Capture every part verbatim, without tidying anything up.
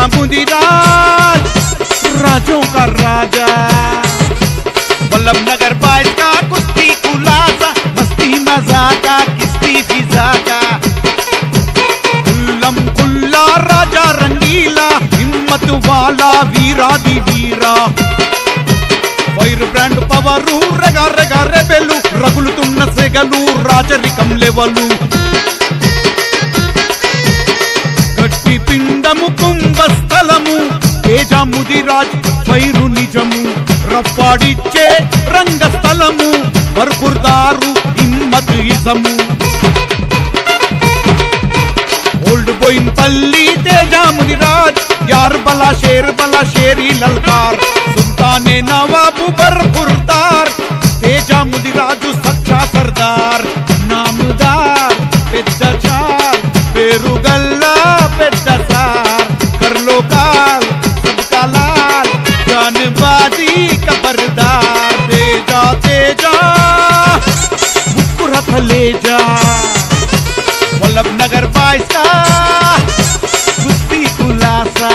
मुदिराज राजों का राजा वल्लभ नगर बाइस का कुश्ती खुलासा मस्ती मजा का किस्ती फिजा का कुल्लम कुल्ला राजा रंगीला हिम्मत वाला वीरादि वीरा ఫైర్ బ్రాండ్ పవరు రెగా రెగా రెబెలు రగులుతున్న సెగలు రాజరికం లెవలు గట్టి పిండము కుంభస్థలము తేజ ముదిరాజ్ ఫైరు నిజము రప్పాడిచ్చే రంగస్థలము బర్బుర్దారు హిమ్మత్ ఇజము ఓల్డ్ బోయిన్పల్లి తేజ ముదిరాజ్ యార్ బలా షేర్ బలా షేరీ లల్కార్ సుల్తానే నవాబు బర్బుర్దార్ తేజ ముదిరాజు సచ్చా సర్దార్ నామదార్ పెద్ద చార్ పేరుగల్లా పెద్ద సార్ కర్లో కాల్ సబ్కా లాల్ జాన్బాజీ కబర్దార్ తేజ తేజ ముక్కురథ లేజా వల్లభ్ నగర్ బాయ్స్ కా కుస్తీ ఖులాసా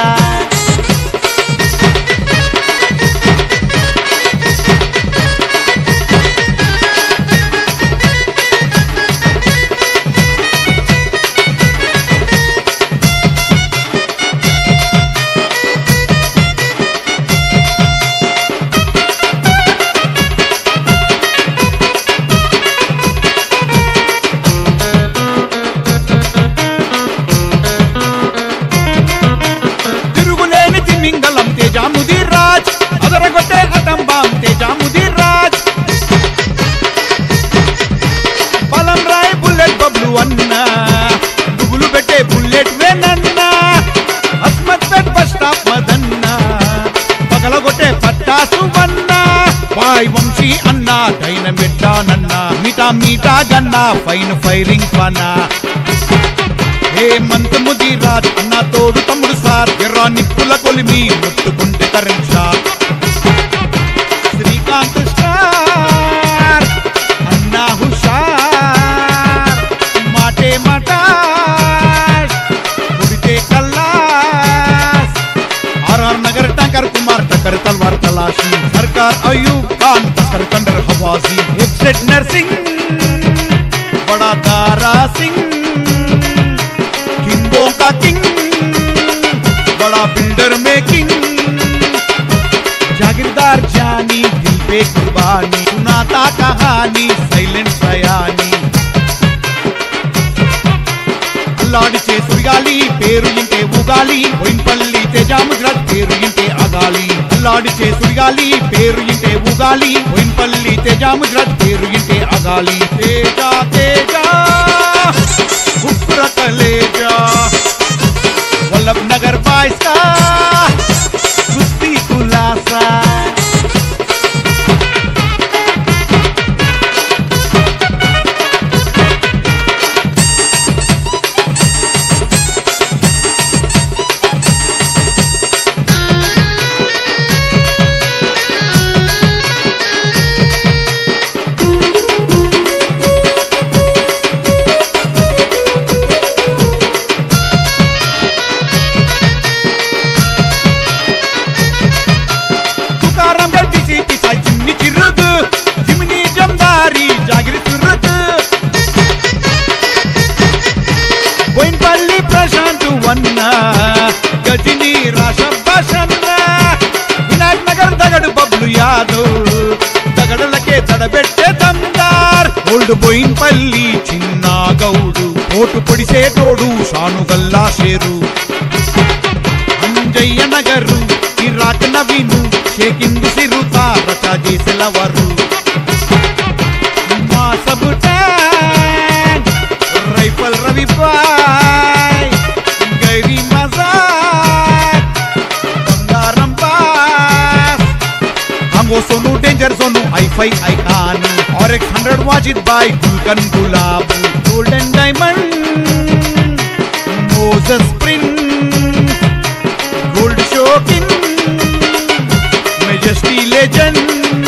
ముదిరాజ్ అదరగొట్టే అటంబాం తేజ ముదిరాజ్ బలం రాయ్ బుల్లెట్ బబ్లు అన్న దుగులు పెట్టే బుల్లెట్ వేనన్న అస్మత్ పెట్ బస్ స్టాప్ మదన్న పగలగొట్టే పట్టాసు వన్న పాయ్ వంశీ అన్న డైనమిట్టానన్న మీటా మీటా గన్న ఫైన్ ఫైరింగ్ పన హేమంత్ ముదిరాజ్ అన్న తోడు తమ్ముడు సార్ ఎర్ర నిప్పుల కొలిమి ముట్టుకుంటే కరెంట్ షాక్ శ్రీకాంత్ స్టార్ అన్నా హుషార్ మాటే మటాష్ ఉడితే కల్లాస్ ఆర్ఆర్ నగర్ టంకర్ కుమార్ టకర్ తల్వార్ తలాషి సర్కార్ అయూబ్ ఖాన్ టకర్ కండర్ హవాజీ ఎక్సెట్ నర్సింగ్ బడా దారా సింగ్ किंगों का किंग बड़ा बिल्डर मेकिंग जागीरदार जानी दिल पे कुर्बानी सुनाता कहानी सैलेंट सयानी అల్లాడిచే సుడిగాలి పేరు ఇంటే ఉగాలి బోయిన్పల్లి తేజ ముదిరాజ్ పేరు ఇంటే అగాలి అల్లాడిచే సుడిగాలి పేరు ఇంటే ఉగాలి బోయిన్పల్లి తేజ ముదిరాజ్ పేరు ఇంటే అగాలి తేజ తేజ ఉగ్ర కలేజా వల్లభ్ నగర్ బాయ్స్ కా కుస్తీ ఖులాసా బోయిన్పల్లి ప్రశాంత్ వన్న గజనీ రాషభాషన్న వినాయక్ నగర్ దగడు బబ్లు యాదవ్ దగడలకే తడబెట్టే దమ్దార్ ఓల్డ్ బోయిన్పల్లి చిన్న గౌడు ఓటు పొడిసే తోడు షానుగల్లా షేరు అంజయ్య నగరు ఇరాక్ నవీను షేకిందు సిరుతా రచా చేసెలవరు మా సబు ట్యాంక్ రైఫల్ రవి బాయ్ గైరీ మజాక్ బంగారం పాస్ హంగో సోను డేంజర్ జోను ఐఫై ఐకాన్ ఆర్ఎక్స్ హండ్రెడ్ వాజిద్ బాయ్ గుల్కన్ గులాబ్ గోల్డెన్ డైమండ్ మోజస్ ప్రిన్స్ గోల్డ్ షోకిన్ మెజెస్టీ లెజెండ్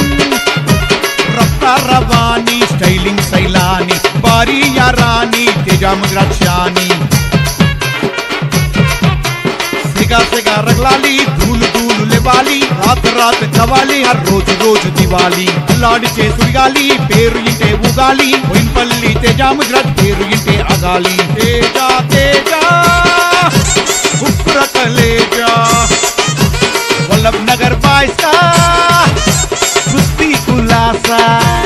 రఫ్తా రవానీ స్టైలింగ్ సైలాని బారీ యారాని తేజ ముదిరాజ్ షాని सेगा सेगा रगलाली धूल धूल लेवाली रात रात कवाली हर रोज रोज दिवाली అల్లాడిచే సుడిగాలి పేరు ఇంటే ఉగాలి బోయిన్పల్లి తేజ ముజరాజ్ పేరు ఇంటే అగాలి తేజ తేజ ఉప్ర కలేజా వల్లభ్ నగర్ బాయ్స్ కా కుస్తీ కులాసా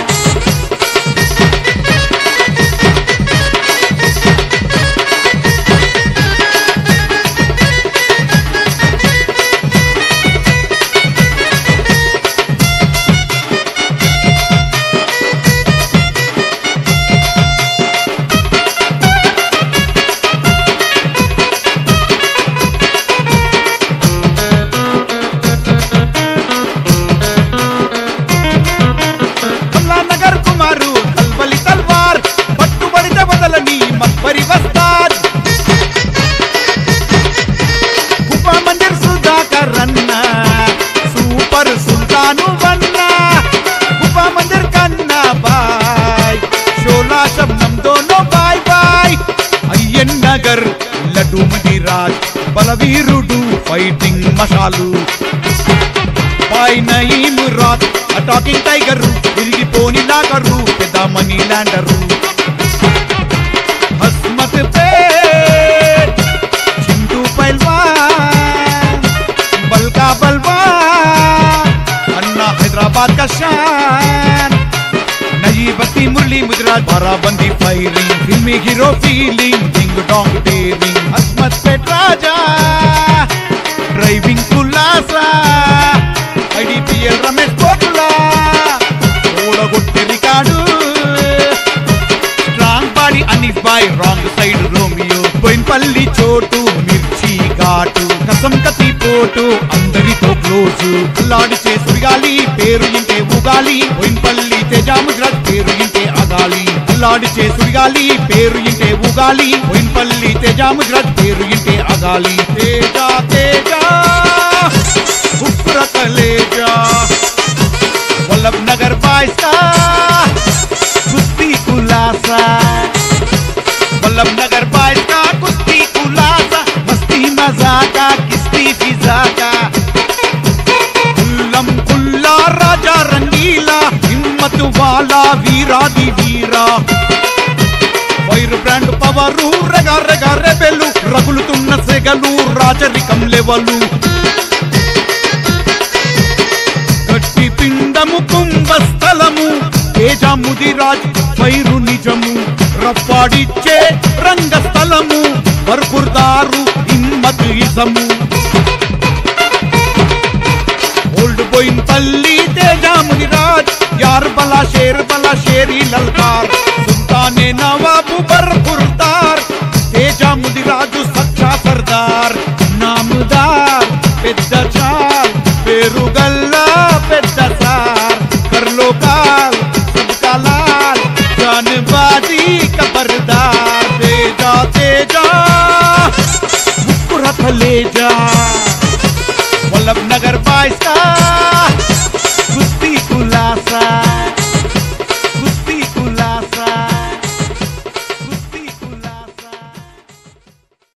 నగర్ లడ్డు ముదిరాజ్ బలవీరుడు ఫైటింగ్ మషాలు బాయ్ నయీం రాత్ అటాకింగ్ టైగరు విరిగిపోని లాగరు పెద్ద మనీ ల్యాండరు హస్మత్ పేట్ చింటూ పైల్వాన్ బల్కా బల్వాన్ అన్నా హైదరాబాద్ కా షాన్ नई बस्ती मुरली मुजराज बाराबंदी फायरिंग फिल्मी hero feeling ding dong daring Hasmathpet राजा ड्राइविंग कुलासा ఐడిపిఎల్ రమేష్ కోట్లా ఓడగొట్టే record strong body Anif boy wrong side Romeo Boinpally Chotu మిర్చి ఘాటు కసం కత్తి పోటు అందరితో క్లోజు అల్లాడిచే సుడిగాలి పేరు ఇంటే ఉగాలి బోయిన్పల్లి తేజ ముజరాజ్ పేరు ఇంటే అగాలి అల్లాడిచే సుడిగాలి పేరు ఇంటే ఉగాలి బోయిన్పల్లి తేజ ముజరాజ్ పేరు ఇంటే అగాలి తేజ తేజ ఉప్ర కలేజా వల్లభ్ నగర్ బాయ్స్ కా కుస్తీ కులాసా వల్లభ్ నగర్ బాయ్స్ కా కుస్తీ కులాసా మస్తీ మజా కా కిస్తీ ఫిజా కా కుల్లం కుల్లా రాజా రంగీలా హిమ్మత్ వాలా వీరాది వీరా వైర్ బ్రాండ్ పవరు రెగా రెగా రెబెలు రగులుతున్న సెగలు రాజరికం లెవలు గట్టి పిండము కుంభస్థలము తేజ ముదిరాజ్ వైరు నిజము రప్పాడిచ్చే రంగస్థలము బర్బుర్దారు హిమ్మత్ ఇజము ఓల్డ్ బోయిన్పల్లి తేజ ముదిరాజ్ యార్ బలా షేర్ బలా షేరీ లల్కార్ సుల్తానే నా